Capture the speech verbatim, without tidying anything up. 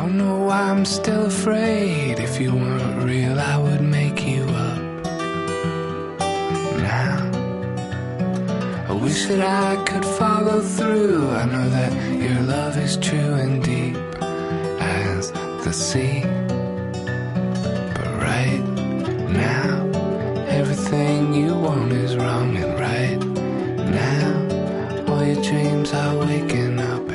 Don't know why I'm still afraid. If you weren't real, I would make you up now. I wish that I could follow through. I know that your love is true and deep as the sea. But right now, everything you want is wrong. And right now, all your dreams are waking up.